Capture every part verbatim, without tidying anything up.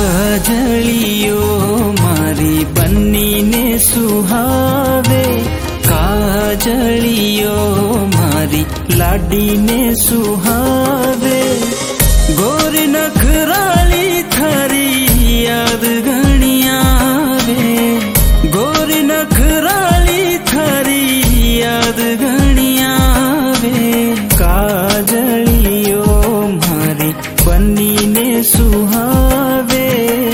काजलियो मारी बन्नी ने सुहावे, काजलियो मारी लाडी ने सुहावे। गोरी नखराली थारी याद घणी आवे, गोरी नखराली थारी याद घणी आवे। काजलियो मारी बन्नी ने सुहावे।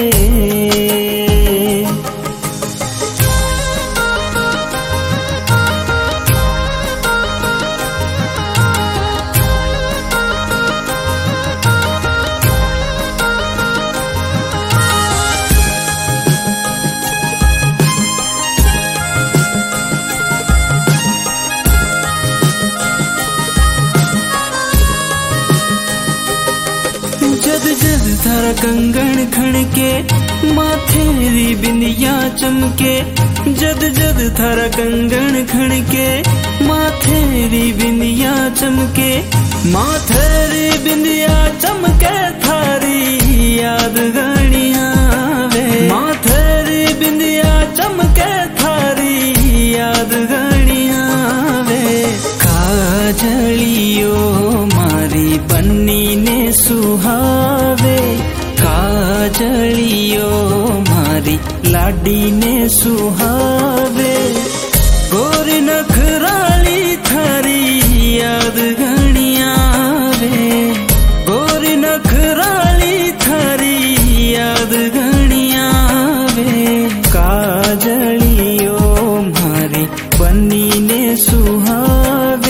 जद जद थारा कंगन खणके, माथेरी बिंदिया चमके। जद जद थारा कंगन खणके, माथेरी बिंदिया चमके। माथेरी बिंदिया चमके थारी याद घणी आवे। माथेरी बिंदिया चमके थारी याद घणी आवे। काजलियो मारी बन्नी ने सुहावे, काजलियो मारी लाडी ने सुहावे। गोरी नखराली थारी याद घणी आवे, गोरी नखराली थारी याद घणी आवे। काजलियो मारी बन्नी ने सुहावे।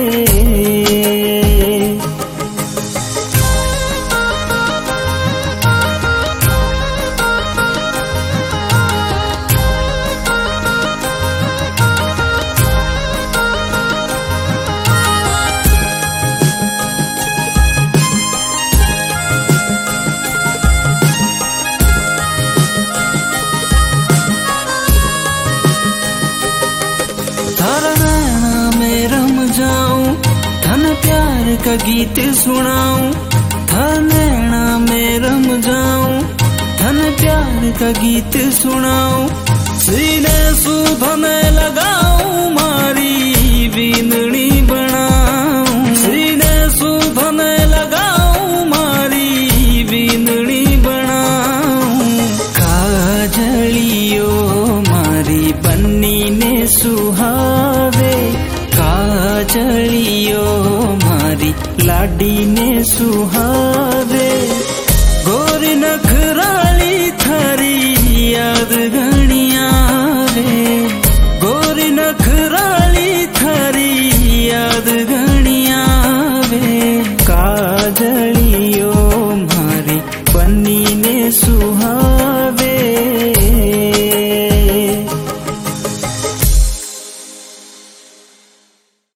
थारा नैना में रम जाऊं, धन प्यार का गीत सुनाऊं। थारा नैना में रम जाऊं, धन प्यार का गीत सुनाऊं। सीने सुधन लगाऊं, मारी बींदनी बनाऊं। सीने सुधन लगाऊं, मारी बींदनी बनाऊं। काजलियो मारी बन्नी ने सुहावे, काजलियो मारी लाडी ने सुहावे।